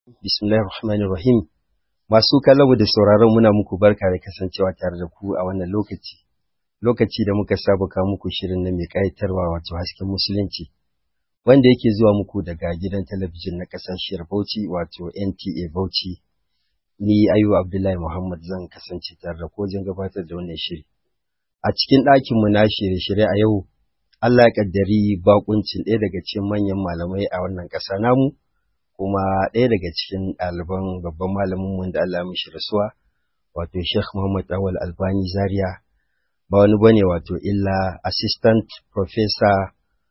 Bismillahirrahmanirrahim. Masu kallon da sauraron muna muku barka da kasancewa tare da ku a wannan lokaci. Lokaci da muka saba kawo muku shirin na mai ƙayatarwa wato hasken musulunci, wanda yake zuwa muku daga gidan talabijin na ƙasashiyar Bauchi wato NTA Bauchi. Ni Ayuba Abdullahi Muhammad zan kasance tare da ku wajen gabatar da wannan shiri. A cikin ɗakinmu na shirye-shirye a yau, Allah ya ƙaddari baƙuncin ɗaya daga cikin manyan malamai a wannan ƙasa namu, kuma ɗaya daga cikin ɗaliban babban malamin mu da Allah mishi rasuwa, wato Sheikh Muhammad Awal Albani Zaria, ba wani bane wato illa Assistant Professor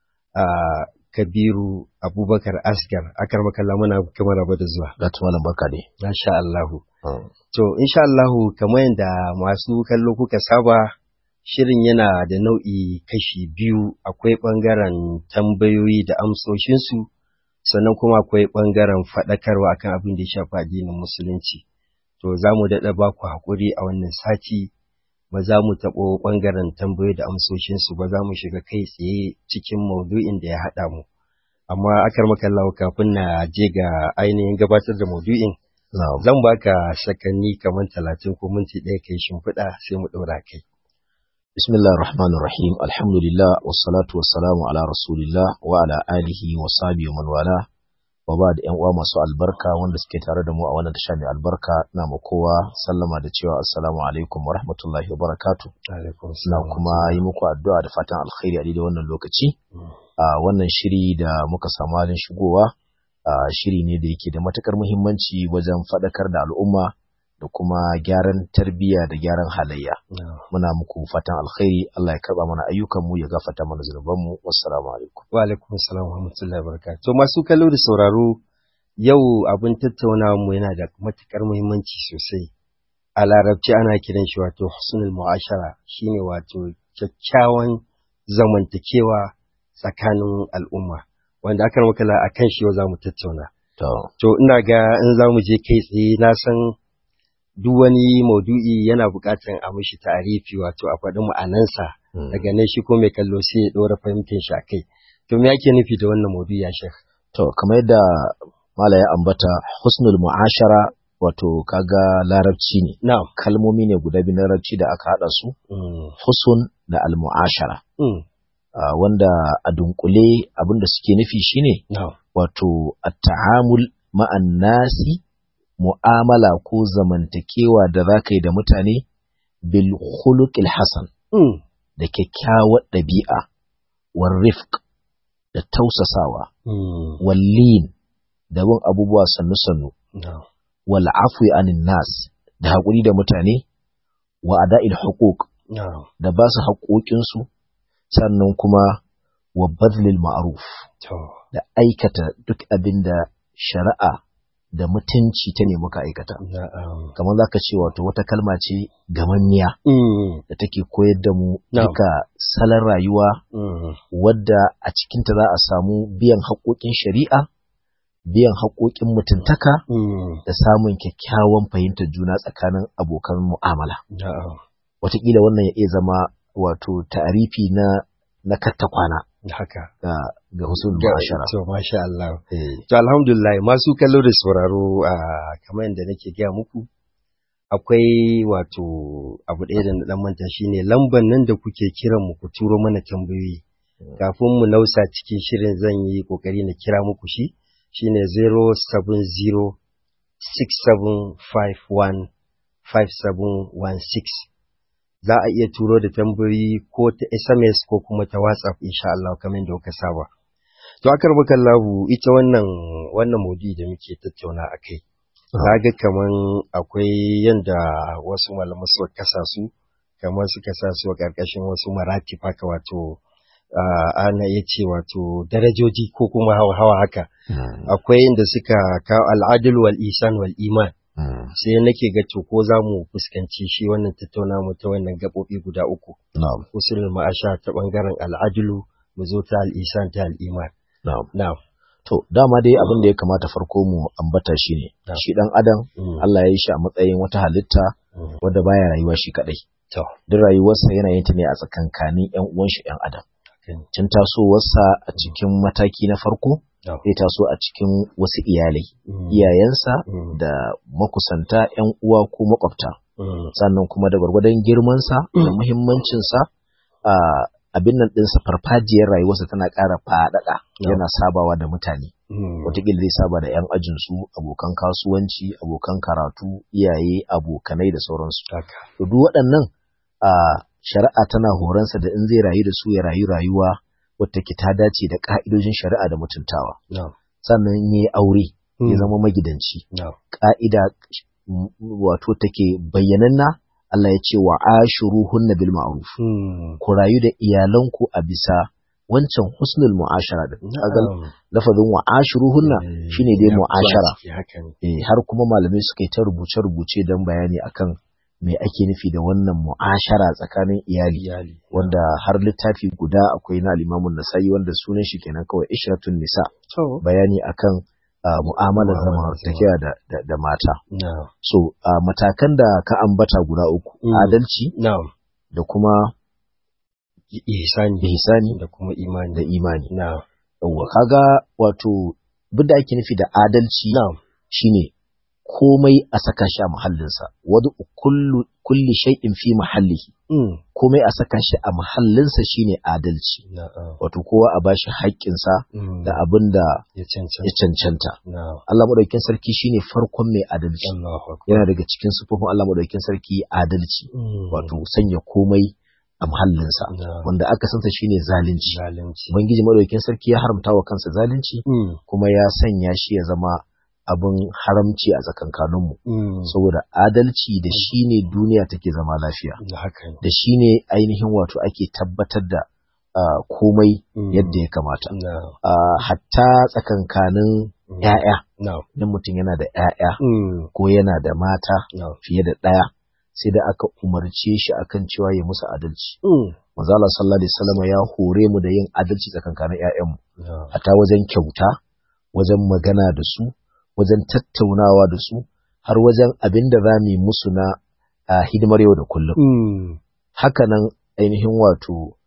Kabiru Abubakar Asgar. Akar makalla muna kamar raba da zuwa. Gatu malam barka ne. Masha Allahu. To insha Allahu kamar yadda masu kallo kuka saba, shirin yana da nau'i kashi biyu. Akwai ɓangaren tambayoyi da amsoshinsu, sannan kuma akwai ɓangaren faɗakarwa akan abin da ya shafi addinin musulunci. To za mu daɗa ba ku haƙuri a wannan sati, ba za mu taɓo ɓangaren tambayoyi da amsoshinsu ba, za mu shiga kai tsaye cikin maudu'in da ya haɗa mu. Amma akar makallawa kafin na je ga ainihin gabatar da maudu'in, zan baka sakanni kamar 30 ko minti ɗaya kai shimfiɗa sai mu ɗora kai. Bismillahir Rahmanir Rahim. Alhamdulillah wassalatu wassalamu ala Rasulillah wa ala alihi wa sahbihi wa man wala. Wa ba'd, ƴan uwa masu albarka wanda suke tare da mu a wannan tasha mai albarka, ina ma kowa sallama da cewa assalamu alaikum wa rahmatullahi wa barakatuh. Na kuma yi muku addu'a da fatan alkhairi a daidai wannan lokaci. Wannan shiri da muka samu halin shigowa, shiri ne da yake da matukar muhimmanci wajen faɗakar da al'umma da kuma gyaran tarbiyya da gyaran halayya. Muna muku fatan alkhairi, Allah ya karba mana ayyukanmu, ya gafarta mana zunubanmu. Wassalamu alaikum. Wa alaikum assalam wa rahmatullahi wa barakatuh. To masu kallo da sauraro, yau abin tattaunawa mu yana da matukar muhimmanci sosai. A larabci ana kiran shi wato husnul mu'ashara, shine wato kyakkyawan zamantakewa tsakanin al'umma, wanda aka makala akan shi yau zamu tattauna. To ina ga in zamu je kai tsaye, na san duk wani maudu'i yana buƙatar a mishi ta'arifi, wato a faɗi ma'anansa, daga nan shi ko mai kallo sai ya ɗora fahimtar shi a kai. To me yake nufi da wannan maudu'i ya Sheikh? To kamar yadda Mala ya ambata, husnul mu'ashara wato kaga larabci ne. Na'am. Kalmomi ne guda biyu na larabci da aka haɗa su, husn da al-mu'ashara. Wanda a dunkule abin da suke nufi shine wato at-ta'amul ma'an nasi, mu'amala ko zamantakewa da za ka yi da mutane bil khuluqil hasan, da kyakkyawar ɗabi'a, war rifq da tausasawa, wal lin da bin abubuwa sannu-sannu, wal afwi anin nas da haƙuri da mutane, wa ada'il huquq da ba su haƙoƙinsu, sannan kuma wa badlil ma'ruf da aikata duk abin da shari'a da mutunci ta nemi ka aikata. Kamar za ka ce wato wata kalma ce gamanniya da take koyar da mu duka salon rayuwa, wadda a cikinta za a samu biyan haƙoƙin shari'a, biyan haƙoƙin mutuntaka, da samun kyakkyawan fahimtar juna tsakanin abokan mu'amala. Wataƙila wannan ya iya zama wato ta'arifi na katta kwana. Haka ga husnul mu'ashara. To masha Allah. To alhamdulillah, masu kallo da sauraro, kamar yadda nake gaya muku, akwai wato abu ɗaya da na ɗan manta, shine lamban nan da kuke kiran mu ku turo mana tambayoyi. Kafin mu nausa cikin shirin zan yi kokari na kira muku shi, shine 07067515716. Za a iya turo da tambayoyi ko ta SMS ko kuma ta WhatsApp insha Allah kamar da kuka saba. To akar bakallahu, ita wannan maudu'i da muke tattauna akai, ga kaman akwai yanda wasu malamai suka kasa su, kamar suka sa su a ƙarƙashin wasu maratib haka, wato ana iya ce wato darajoji ko kuma hawa haka. Akwai inda suka kawo al'adul wal ihsan wal iman. Sai nake ga to ko za mu fuskanci shi wannan tattauna mu ta wannan gaɓoɓi guda uku. Usulul ma'asha ta ɓangaren al'adulu, mu zo ta al'isan ta al'iman. To dama dai abin da ya kamata farko mu ambata shi ne, shi ɗan adam Allah ya yi shi a matsayin wata halitta wadda baya rayuwa shi kaɗai. Duk rayuwarsa yana yin ta ne a tsakankanin ƴan uwan shi ƴan adam. Tun tasowarsa a cikin mataki na farko, zai taso a cikin wasu iyalai, iyayensa da makusanta, ‘yan uwa ko makwabta. Sannan kuma da gwargwadon girmansa da muhimmancinsa, abin nan ɗinsa farfajiyar rayuwarsa tana ƙara faɗaɗa, yana sabawa da mutane. Wataƙila zai saba da ‘yan ajinsu, abokan kasuwanci, abokan karatu, iyaye, abokanai da sauransu. Duk waɗannan shari'a tana horonsa da in zai rayu da su ya rayu rayuwa wata ke ta dace da ƙa'idojin shari'a da mutuntawa. Sannan ya yi aure ya zama magidanci. Ƙa'ida wato take bayyananna, Allah ya ce wa ashiruhunna bil ma'ruf. Ku rayu da iyalanku a bisa wancan husnul mu'ashara din. Lafazin wa ashiruhunna shine dai mu'ashara. Har kuma malamai suka yi ta rubuce-rubuce don bayani akan me ake nufi da wannan mu'ashara tsakanin iyali, wanda har littafi guda akwai na al-Imam an-Nasa'i wanda sunan shi kenan kawai Ishratun Nisa, bayani akan mu'amalar zamantakewa da mata. So matakan da ka ambata guda uku, adalci da kuma ihsani da kuma imani. Kaga wato duk da ake nufi da adalci shine komai a saka shi a mahallinsa, wadu kulli shay'in fi mahallihi. Komai a saka shi a mahallinsa shine adalci. Wato kowa a bashi haƙƙinsa da abin da ya cancanta. Allah madaukakin sarki shine farkon mai adalci. Yana daga cikin sifofin Allah madaukakin sarki adalci. Wato sanya komai a mahallinsa, wanda aka sansa shine zalunci. Ubangiji madaukakin sarki ya haramta wa kansa zalunci, kuma ya sanya shi ya zama abin haramci a tsakankaninmu, saboda adalci da shi ne duniya take zama lafiya, da shi ne ainihin wato ake tabbatar da komai yadda ya kamata. Hatta tsakankanin ‘ya'ya, idan mutum yana da ‘ya'ya ko yana da mata fiye da ɗaya, sai da aka umarce shi akan cewa ya musu adalci. Manzo Allah sallallahu alaihi wasallam ya hore mu da yin adalci tsakankanin ‘ya'yanmu, hatta wajen kyauta, wajen magana da su, wajen tattaunawa da su, har wajen abin da za mu yi musu na hidimar yau da kullum. Hakanan ainihin wato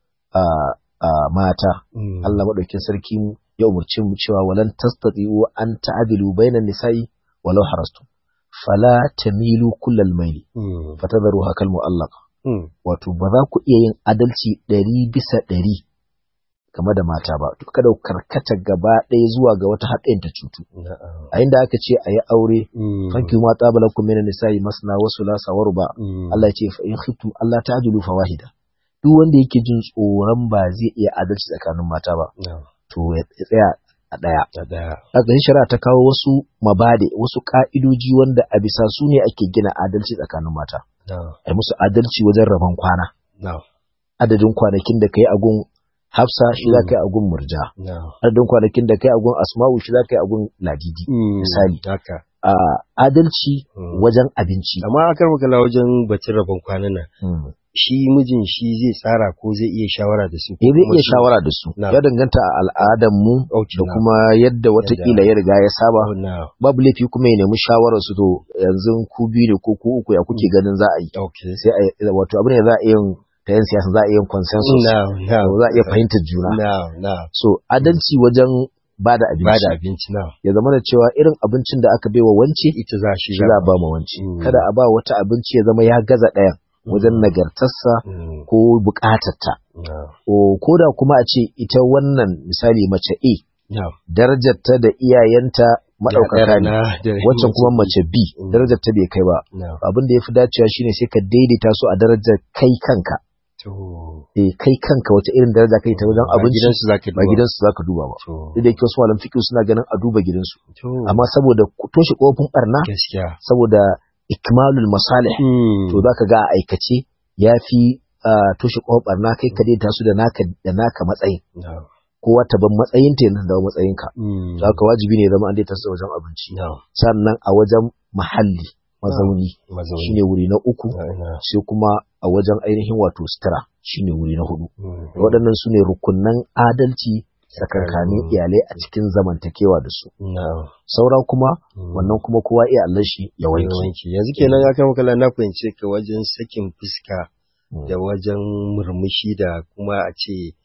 mata, Allah maɗaukin sarki ya umarci mu cewa walan tastati'u an ta'dilu bainan nisa'i walau harastu fala tamilu kullal maili fatadharuha kal mu'allaqa. Wato ba za ku iya yin adalci 100% game da mata ba, to kada ku karkata gaba ɗaya zuwa ga wata haɗin ta cutu. A inda aka ce a yi aure, fanki ma tabalakum minan nisa'i masna wa thulatha wa ruba. Allah ya ce fa in khiftum alla ta'dilu fawahida. Duk wanda yake jin tsoron ba zai iya adalci tsakanin mata ba, to ya tsaya a ɗaya. A ƙarshen shari'a ta kawo wasu mabade, wasu ka'idoji wanda a bisa su ne ake gina adalci tsakanin mata. Ai musu adalci wajen rabon kwana. Adadin kwanakin da kai a gun Hafsa shi za ka yi a gun Murja. Adadin kwanakin da kai a gun Asma'u shi za ka yi a gun Ladidi. Misali. Adalci wajen abinci. Amma akar makala wajen batun rabon kwanan nan. Shi mijin shi zai tsara ko zai iya shawara da su? Zai iya shawara da su. Ya danganta a al'adar mu da kuma yadda watakila ya riga ya saba. Babu laifi kuma ya nemi shawarar su, to yanzu ku biyu ne ko ku uku ya kuke ganin za a yi. Sai wato abin da za a yi ta yan siyasa za a iya consensus, za a iya fahimtar juna. So adalci wajen ba da abinci ya zama da cewa irin abincin da aka baiwa wance ita za a ba ma wance. Kada a ba wata abinci ya zama ya gaza ɗayan wajen nagartarsa ko buƙatarta. Ko da kuma a ce ita wannan misali mace A, darajarta da iyayenta maɗaukaka ne, waccan kuma mace B, darajarta bai kai ba. Abin da ya fi dacewa shine sai ka daidaita su a darajar kai kanka. Kai kanka wace irin daraja kai ta wajen abinci ba gidansu za ka duba ba. Duk da yake wasu malam fiqh suna ganin a duba gidansu, amma saboda toshe kofin barna, saboda ikmalul masalih, to za ka ga a aikace ya fi toshe kofin barna. Kai ka daidaita su da naka matsayin, kowa ta ban matsayin ta yanzu da matsayinka. Za ka wajibi ne zama an daidaita su wajen abinci. Sannan a wajen mahalli, mazauni shine wuri na uku, sai kuma a wajen ainihin wato sutura shine wuri na hudu. Waɗannan su ne rukunan adalci tsakankanin iyalai a cikin zamantakewa da su. Saura kuma wannan kuma kowa iya Allah shi ya wanke. Yanzu kenan ya kama kala na fahimce ka wajen sakin fuska da wajen murmushi da kuma a ce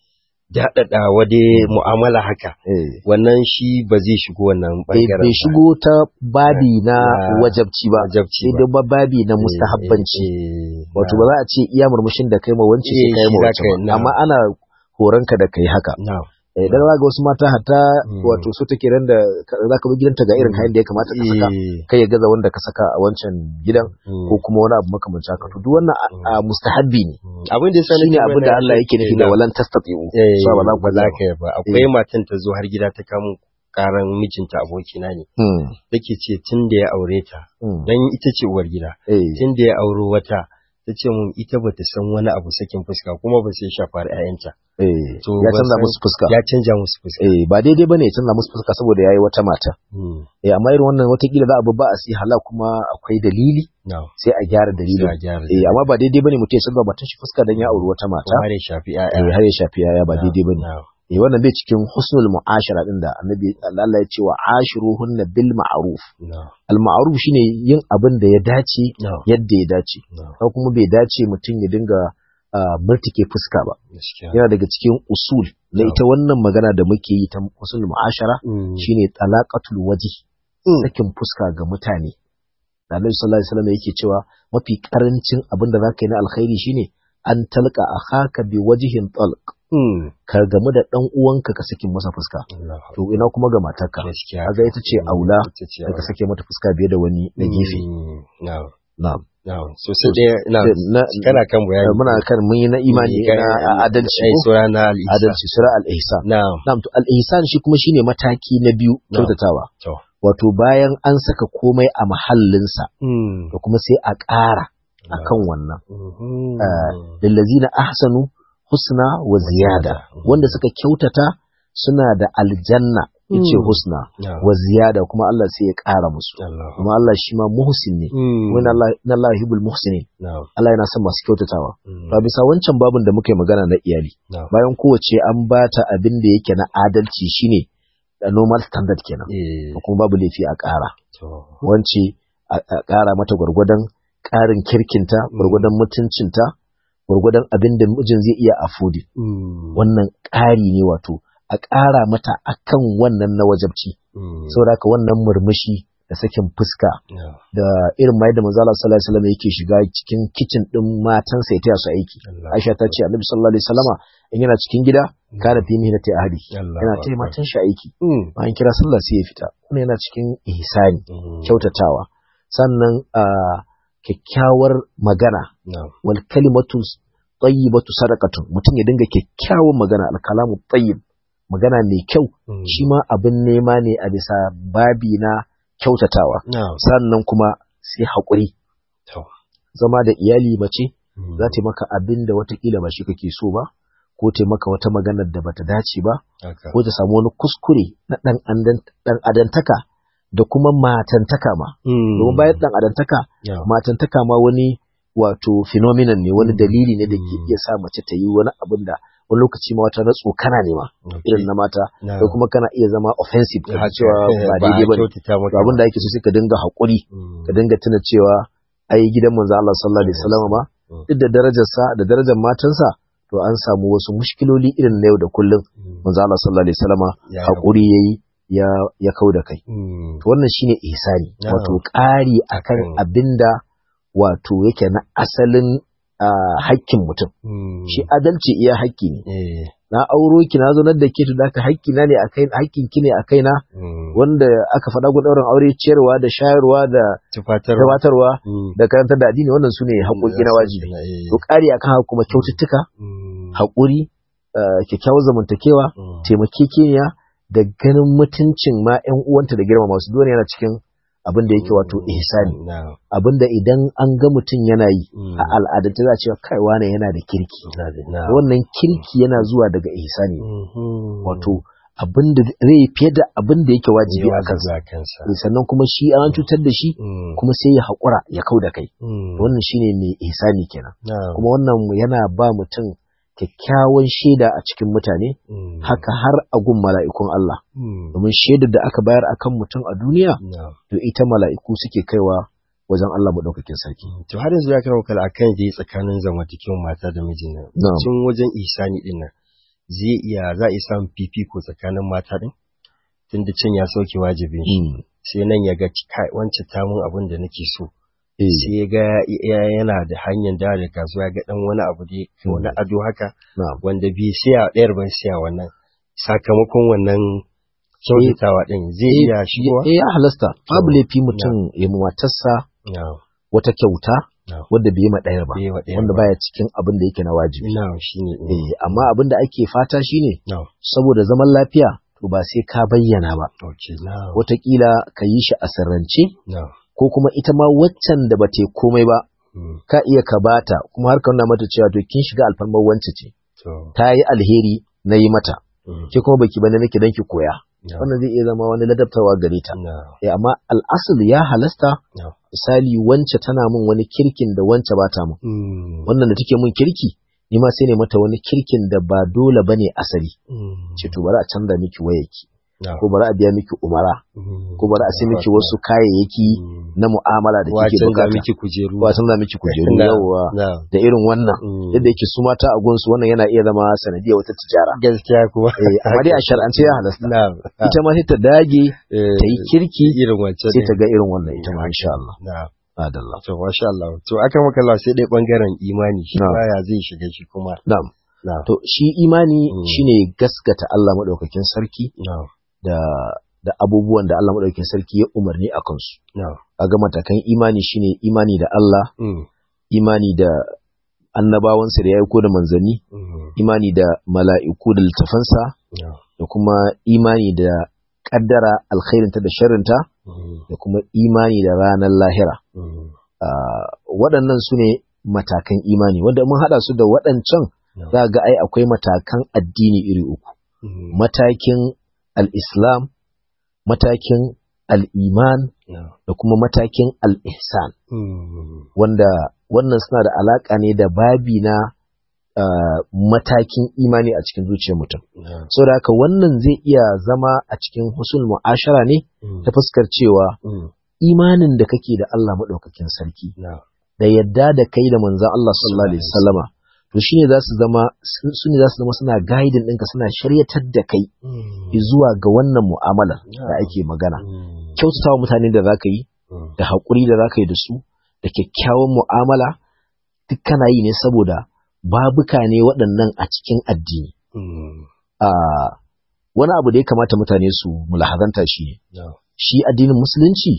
daɗaɗa wade mu'amala haka wannan shi ba zai shigo wannan ɓangaren bai shigo ta babi na wajabci ba sai dai babi na mustahabbanci wato ba za a ce iya murmushin da kai ma wance sai kai ma wance amma ana horonka da kai haka dan ga wasu mata hatta wato so take ran da zaka bi gidanta ga irin kayan da ya kamata ka saka kai ya gaza wanda ka saka a wancan gidan ko kuma wani abu makamancin haka to duk wannan mustahabbi ne abin da yasa shine abin da Allah yake nufi da walan tastati'u so ba za ka ba akwai matan ta zo har gida ta kamo karan mijinta abokina ne take ce tun da ya aure ta dan ita ce uwar gida tun da ya auro wata ta ce mun ita bata san wani abu sakin fuska kuma ba sai shafar ƴaƴanta to ya canza musu fuska ya canja musu fuska ba daidai bane ya canza musu fuska saboda yayi wata mata amma irin wannan watakila za a ba a si hala kuma akwai dalili sai a gyara dalilin amma ba daidai bane mutum ya canza matan shi fuska dan ya auri wata mata har ya shafi ƴaƴa har ya shafi ƴaƴa ba daidai bane wannan bai cikin husnul mu'ashara din da annabi Allah ya ce wa ashiruhunna bil ma'ruf al ma'ruf shine yin abin da ya dace yadda ya dace ko kuma bai dace mutum ya dinga murtike fuska ba yana daga cikin usul na ita wannan magana da muke yi ta husnul mu'ashara shine talaqatul wajhi sakin fuska ga mutane da Annabi sallallahu alaihi wasallam yake cewa mafi karancin abin da zaka yi na alkhairi shine an talqa akhaka bi wajhin talq ka gamu da dan uwanka ka saki masa fuska to ina kuma ga matarka kaga ita ce aula da ka sake mata fuska biye da wani na gefe na'am so sai dai kana kan bayani muna kan mun yi na imani na adalci sura na al-ihsan sura al-ihsan na'am to al-ihsan shi kuma shine mataki na biyu kyautatawa wato bayan an saka komai a mahallinsa to kuma sai a ƙara akan wannan lillazina ahsanu husna wa ziyada wanda suka kyautata suna da aljanna yace husna wa ziyada kuma Allah sai ya ƙara musu kuma Allah shi ma muhsin ne wani Allah yuhibbul muhsinin Allah yana son masu kyautatawa to bisa wancan babin da muka yi magana na iyali bayan kowace an bata abin da yake na adalci shine normal standard kenan kuma babu laifi a ƙara wance a ƙara mata gwargwadon ƙarin kirkinta gwargwadon mutuncinta gwargwadon abin da mijin zai iya afodi wannan ƙari ne wato a ƙara mata akan wannan na wajabci saboda haka wannan murmushi da sakin fuska da irin mai da manzo Allah sallallahu alaihi wasallam yake shiga cikin kitchen din matansa ya taya su aiki Aisha ta ce Annabi sallallahu alaihi wasallama in yana cikin gida kana fi mihnati ahli yana taya matan shi aiki bayan kira sallah sai ya fita wannan yana cikin ihsani kyautatawa sannan kyakkyawar magana wal kalimatu tayyibatu sadaqatun mutum ya dinga kyakkyawan magana al kalamu tayyib magana mai kyau shi ma abin nema ne a bisa babi na kyautatawa sannan kuma sai haƙuri zama da iyali mace za ta maka abin da watakila ba shi kake so ba ko ta maka wata maganar da bata dace ba ko ta samu wani kuskure na dan adantaka da kuma matantaka ma domin bayan dan adantaka matantaka ma wani wato phenomenon ne wani dalili ne da ke iya sa mace ta yi wani abin da wani lokaci ma wata na tsokana ne ma irin na mata ko kuma kana iya zama offensive ka cewa ba daidai bane to abin da ake so sai ka dinga hakuri ka dinga tuna cewa ai gidan manzo Allah sallallahu alaihi wasallam ma duk da darajarsa da darajar matansa to an samu wasu mushkiloli irin na yau da kullum manzo Allah sallallahu alaihi wasallam hakuri yayi ya kauda kai to wannan shine ihsani wato ƙari akan abinda wato yake na asalin hakkin mutum shi adalci iya hakki ne na auro ki na zonar da ke to da hakki na ne akai hakkin ki ne akai na wanda aka faɗa gun ɗaurin aure ciyarwa da shayarwa da tufatarwa da karantar da addini wannan sune haƙoƙi na wajibi to ƙari akan haka kuma kyaututtuka haƙuri kyakkyawar zamantakewa taimakekeniya da ganin mutuncin ma ƴan uwanta da girmama su dole yana cikin abin da yake wato ihsani abin da idan an ga mutum yana yi a al'adance za a ce kai wane yana da kirki wannan kirki yana zuwa daga ihsani wato abin da zai fiye da abin da yake wajibi a kansa sannan kuma shi an cutar da shi kuma sai ya haƙura ya kau da kai wannan shine mai ihsani kenan kuma wannan yana ba mutum kyakkyawan shaida a cikin mutane haka har a gun mala'ikun Allah domin shaidar da aka bayar akan mutum a duniya to ita mala'iku suke kaiwa wajen Allah madaukakin sarki to har yanzu ya kira wakala akan da tsakanin zamantakewar mata da mijin nan cikin wajen ihsani din nan za a iya samun fifiko tsakanin mata din tunda can ya sauke wajibin shi sai nan ya ga wancan tamun abin da nake so sai ya ga yana da hanyar da kasuwa ya ga dan wani abu da wani ado haka wanda bai siya ɗayar ban siya wannan sakamakon wannan kyautatawa din zai iya shigowa ya halasta babu laifi mutum ya matarsa wata kyauta wadda bai ma ɗayar ba wanda baya cikin abin da yake na wajibi amma abin da ake fata shine saboda zaman lafiya to ba sai ka bayyana ba wataƙila ka yi shi a sirrance ko kuma ita ma waccan da ba ta komai ba ka iya ka bata kuma har ka nuna mata cewa to kin shiga alfarmar wance ce ta yi alheri na yi mata ke kuma baki bane nake dan ki koya wannan zai iya zama wani ladabtawa gare ta amma al'asul ya halasta misali wance tana mun wani kirkin da wance ba ta mun wannan da take mun kirki ni ma sai ne mata wani kirkin da ba dole bane asali ce to bari a canza miki wayarki ko bari a biya miki umara ko bari a sai miki wasu kayayyaki na mu'amala da kike bukata wasan da miki kujeru yawa da irin wannan yadda yake su mata a gunsu wannan yana iya zama sanadiyar wata tijara gaskiya kuwa amma dai a shar'ance ya halasta ita ma sai ta dage ta yi kirki irin wancan sai ta ga irin wannan ita ma insha Allah adalla to masha Allah to aka maka Allah sai dai bangaren imani shi baya zai shiga shi kuma na'am to shi imani shine gaskata Allah madaukakin sarki da abubuwan da Allah madaukakin sarki ya umarni a kansu kaga matakan imani shine imani da Allah imani da annabawansa da ya aiko da manzanni imani da mala'iku da littafansa da kuma imani da kaddara alkhairinta da sharrinta da kuma imani da ranar lahira waɗannan su ne matakan imani wanda mun haɗa su da waɗancan za ga ai akwai matakan addini iri uku matakin al-islam matakin al-iman da kuma matakin al-ihsan wanda wannan suna da alaƙa ne da babi na matakin imani a cikin zuciyar mutum saboda haka wannan zai iya zama a cikin husnul mu'ashara ne ta fuskar cewa imanin da kake da Allah madaukakin sarki da yadda da kai da manzon Allah sallallahu alaihi wasallama to shine za su zama suna guiding ɗinka suna shiryatar da kai zuwa ga wannan mu'amalar da ake magana kyautatawa mutane da zaka yi da haƙuri da zaka yi da su da kyakkyawan mu'amala duk kana yi ne saboda babuka ne waɗannan a cikin addini wani abu da ya kamata mutane su mulahazanta shi ne shi addinin musulunci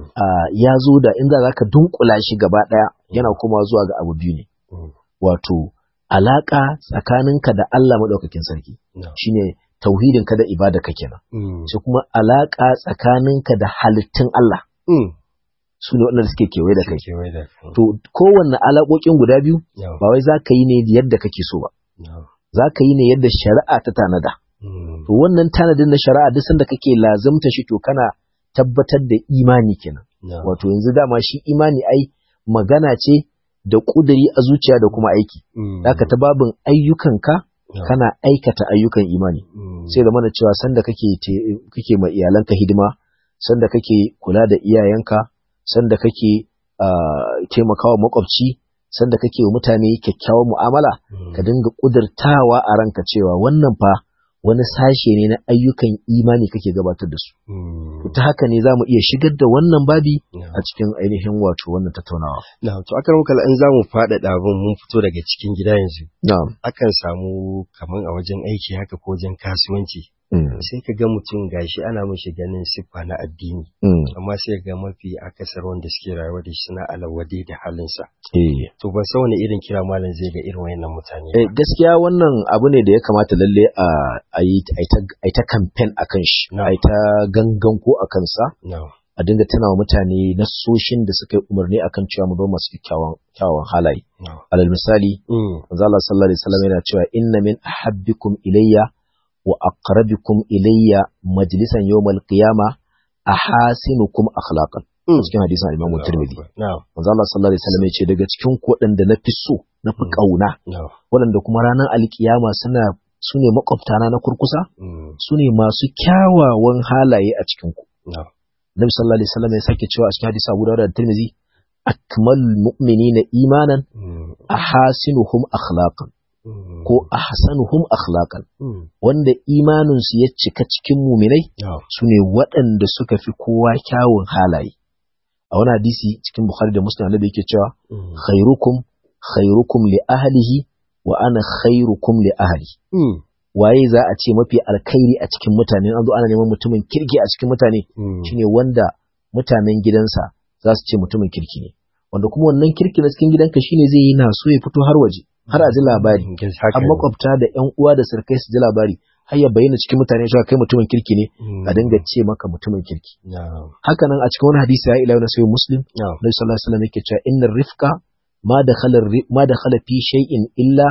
ya zo da inda zaka dunkula shi gaba ɗaya yana kuma zuwa ga abu biyu ne wato alaƙa tsakaninka da Allah maɗaukakin sarki shine tauhidinka da ibada ka kenan sai kuma alaƙa tsakaninka da halittun Allah su ne waɗanda suke kewaye da kai to kowanne alaƙoƙin guda biyu ba wai za ka yi ne yadda kake so ba za ka yi ne yadda shari'a ta tanada to wannan tanadin na shari'a duk sanda kake lazimta shi to kana tabbatar da imani kenan wato yanzu dama shi imani ai magana ce da ƙuduri a zuciya da kuma aiki. Haka ta babin ayyukanka kana aikata ayyukan imani. Sai da mana cewa sanda kake ma iyalanka hidima, sanda kake kula da iyayenka, sanda kake taimakawa makwabci, sanda kake wa mutane kyakkyawan mu'amala, ka dinga ƙudurtawa a ranka cewa wannan fa wani sashe ne na ayyukan imani kake gabatar da su. Ta haka ne za mu iya shigar da wannan babi a cikin ainihin wato wannan tattaunawa. To akan muka in za mu faɗaɗa abin mun fito daga cikin gida yanzu. Akan samu kamar a wajen aiki haka ko wajen kasuwanci. Sai ka ga mutum gashi ana mishi ganin siffa na addini. Amma sai ga mafi akasar wanda suke rayuwa da shi suna alawade da halinsa. To ban san wani irin kira malam zai ga irin wayannan mutane. Gaskiya wannan abu ne da ya kamata lalle a yi ta campaign a kan shi, a yi ta gangan ko a kansa, a dinga tana wa mutane nasoshin da suka yi umarni akan cewa mu zama masu kyawawan halaye. Alal misali, manzo Allah sallallahu alaihi wasallam yana cewa inna min ahabbikum ilayya wa aqrabikum ilayya majlisan yawmal qiyama ahasinukum akhlaqan. Cikin hadisin Imam Tirmidhi. Manzo Allah sallallahu alaihi wasallam ya ce daga cikin ku waɗanda na fi so, na fi kauna, waɗanda kuma ranar alkiyama su ne makwabtana na kurkusa, su ne masu kyawawan halaye a cikin ku. Nabi sallallahu alaihi wasallam ya sake cewa a cikin hadisi Abu Dawud da Tirmidhi akmalul mu'minina imanan ahasinuhum akhlaqan. ko ahsanuhum akhlaqan wanda imanin su ya cika cikin mu'minai sune waɗanda suka fi kowa kyawun halaye a wani hadisi cikin Bukhari da Muslim Annabi yake cewa khairukum li ahlihi wa ana khairukum li ahli waye za a ce mafi alkhairi a cikin mutane an zo ana neman mutumin kirki a cikin mutane shine wanda mutanen gidansa za su ce mutumin kirki ne wanda kuma wannan kirki na cikin gidanka shine zai yi naso ya fito har waje har a ji labari an makwabta da ƴan uwa da surkai su ji labari har ya bayyana cikin mutane cewa kai mutumin kirki ne a dinga ce maka mutumin kirki haka nan a cikin wani hadisi ya ila na sayyid Muslim Nabi sallallahu alaihi wasallam yake cewa innar rifqa ma dakhala fi shay'in illa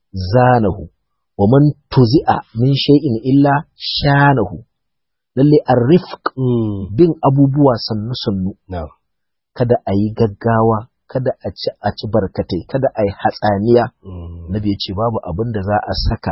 zanahu wa man tuzi'a min shay'in illa shanahu lalle ar-rifq bin abubuwa sannu sannu kada a yi gaggawa kada a ci barkatai kada a yi hatsaniya nabi ya ce babu abin da za a saka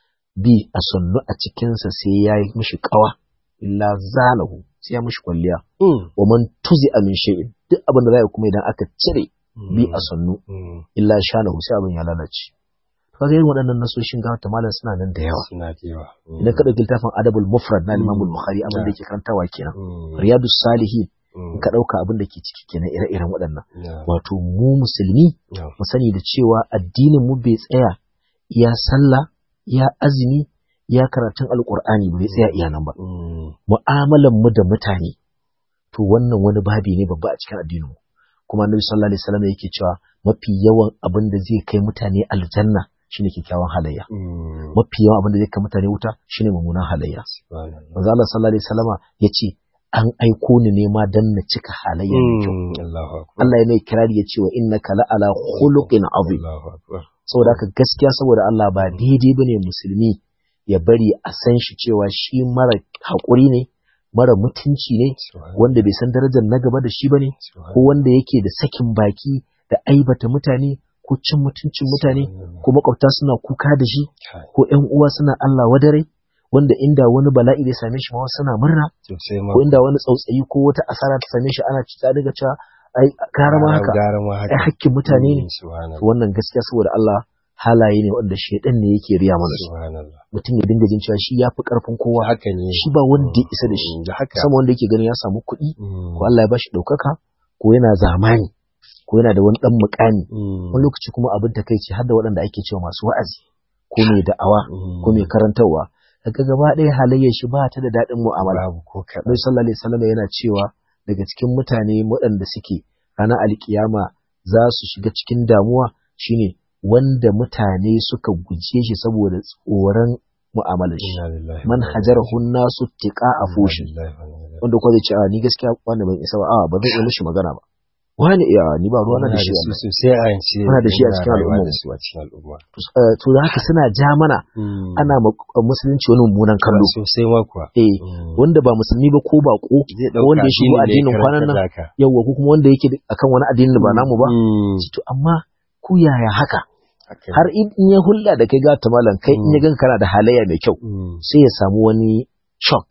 bi a sannu a cikinsa sai ya yi mishi kawa illa zanahu sai ya mishi kwalliya wa man tuzi'a min shay'in duk abin da za a yi kuma idan aka cire bi a sannu illa shanahu sai abin ya lalace kaga yin waɗannan nasoshin ga wata malam suna nan da yawa idan ka ɗauki littafin adabul mufrad na Imam Bukhari abin da yake karantawa kenan riyadus salihin ka ɗauka abin da ke ciki kenan ire-iren waɗannan wato mu musulmi mu sani da cewa addinin mu bai tsaya iya sallah iya azumi iya karatun alqur'ani bai tsaya iya nan ba mu'amalan mu da mutane to wannan wani babi ne babba a cikin addinin mu kuma Annabi sallallahu alaihi wasallam yake cewa mafi yawan abin da zai kai mutane aljanna shine kyakkyawan halayya mafi yawan abin da zai kai mutane wuta shine mummunan halayya manzo Allah sallallahu alaihi wasallama yace an aiko ni ne ma dan na cika halayya mai kyau Allah ya mai kirari ya ce wa innaka la ala khuluqin azim saboda haka gaskiya saboda Allah ba daidai bane musulmi ya bari a san shi cewa shi mara hakuri ne mara mutunci ne wanda bai san darajar na gaba da shi bane ko wanda yake da sakin baki da aibata mutane ko cin mutuncin mutane ko makwabta suna kuka da shi ko ƴan uwa suna Allah wadare wanda inda wani bala'i da same shi ma wasu suna murna ko inda wani tsautsayi ko wata asara ta same shi ana ta daga cewa ai gara ma haka ai hakkin mutane ne to wannan gaskiya saboda Allah halaye ne wanda shedan ne yake riya mana su mutum ya dinga jin cewa shi yafi karfin kowa haka ne shi ba wanda ya isa da shi sama wanda yake ganin ya samu kuɗi ko Allah ya bashi ɗaukaka ko yana zamani ko yana da wani dan mukami wani lokaci kuma abin da kai ce har da waɗanda ake cewa masu wa'azi ko mai da'awa ko mai karantarwa daga gaba ɗaya halayyar shi ba ta da daɗin mu'amala. Nabi sallallahu alaihi wasallam yana cewa daga cikin mutane waɗanda suke ranar alkiyama za su shiga cikin damuwa shine wanda mutane suka guje shi saboda tsoron mu'amalar shi. Man hajarahu nasu tiqa'a fushi. Wanda ko zai ce a ni gaskiya wanda ban isa ba a ba zan yi mishi magana ba. Wani ni ba ruwa na da shi sosai a yanci muna da shi a cikin al'umma to da haka suna ja mana ana musulunci wani mummunan kallo sosai ma kuwa wanda ba musulmi ba ko bako wanda ya shigo addinin kwanan nan yawa ko kuma wanda yake akan wani addinin ba namu ba to amma ku yaya haka har in ya hulla da kai ga ta malam kai in ya ganka kana da halayya mai kyau sai ya samu wani shock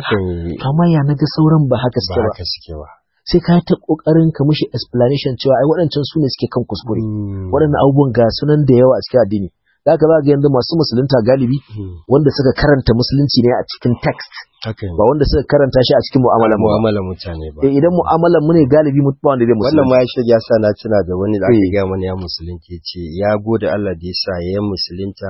amma ya naga sauran ba haka suke ba sai ka ta kokarin ka mushi explanation cewa ai waɗancan su ne suke kan kuskure waɗannan abubuwan ga sunan da yawa a cikin addini da ka ga yanzu masu musulunta galibi wanda suka karanta musulunci ne a cikin text ba wanda suka karanta shi a cikin mu'amalar mutane ba idan mu'amalar mu ne galibi mutum wanda zai musulunta wannan ma ya shiga sa na tuna da wani da aka ga mana ya musulunci ce ya gode Allah da ya sa ya musulunta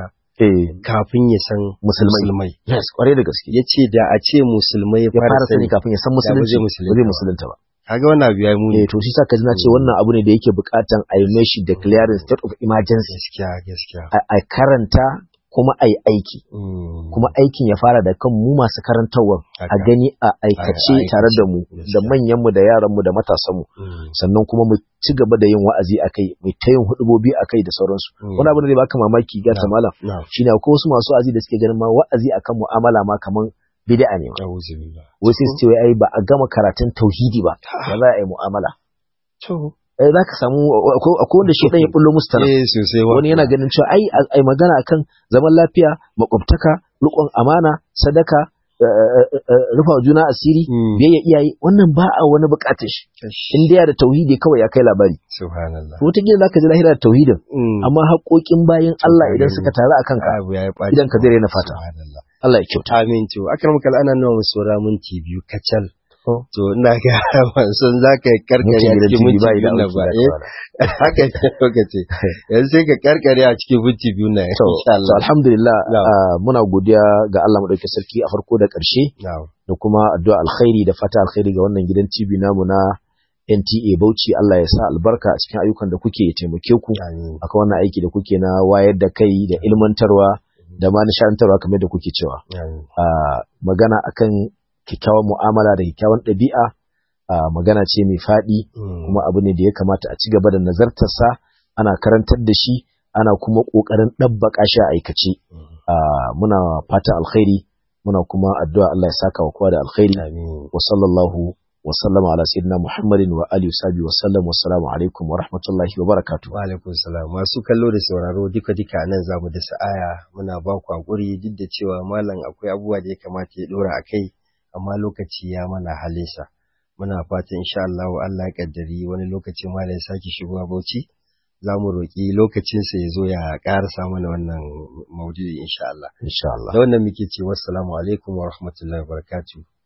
kafin ya san musulmai yes kware da gaske yace da a ce musulmai ya fara sani kafin ya san musulunci ba zai musulunta ba kaga wannan abu yayi muni to shi saka na ce wannan abu ne da yake bukatan a yi mashi declaring state of emergency gaskiya a karanta kuma a yi aiki kuma aikin ya fara da kan mu masu karantarwa a gani a aikace tare da mu da manyan mu da yaran mu da matasan mu sannan kuma mu ci gaba da yin wa'azi akai mu ta yin hudubobi akai da sauransu wani abu da zai baka mamaki ga malam shine akwai wasu masu wa'azi da suke ganin ma wa'azi akan mu'amala ma kaman bid'a ne wai sai su ce ai ba a gama karatun tauhidi ba ba za a yi mu'amala to za ka samu akwai wanda shi ɗan ya bullo musu tana wani yana ganin cewa ai magana akan zaman lafiya makwabtaka riƙon amana sadaka rufa juna asiri biyayya iyaye wannan ba a wani bukatar shi in dai da tauhidi kawai ya kai labari subhanallah wata gida zaka ji lahira da tauhidin amma haƙoƙin bayin Allah idan suka taru akan ka idan ka zai rena fata Allah ya kyauta amin to akramaka ana nawa mu sura minti biyu kacal to ina ga son zaka karkare a cikin minti biyu na ba haka ne lokaci yanzu sai ka karkare a cikin minti biyu na insha Allah alhamdulillah muna godiya ga Allah madaukakin sarki a farko da ƙarshe da kuma addu'a alkhairi da fata alkhairi ga wannan gidan TV namu na NTA Bauchi. Allah ya sa albarka a cikin ayyukan da kuke ya taimake ku akan wannan aiki da kuke na wayar da kai da ilmantarwa da ma nishadantarwa kamar da kuke cewa magana akan kyakkyawan mu'amala da kyakkyawan ɗabi'a magana ce mai faɗi kuma abu ne da ya kamata a ci gaba da nazartarsa ana karantar da shi ana kuma ƙoƙarin ɗabbaƙa shi a aikace muna fata alkhairi muna kuma addu'a Allah ya saka wa kowa da alkhairi wa sallallahu wa sallama ala sayyidina Muhammadin wa alihi wa sahbihi wa sallam wa assalamu alaikum wa rahmatullahi wa barakatuh. Wa alaikum salam. Masu kallo da sauraro duka nan zamu da sa'aya muna ba ku hakuri duk da cewa malam akwai abubuwa da ya kamata ya dora akai amma lokaci ya mana halinsa. Muna fatan insha Allah Allah ya kaddari wani lokaci malam ya saki shigowa Bauchi za mu roƙi lokacinsa ya zo ya ƙarasa mana wannan maudu'i insha Allah. Insha Allah. Da wannan muke ce wassalamu alaikum wa rahmatullahi wa barakatuh.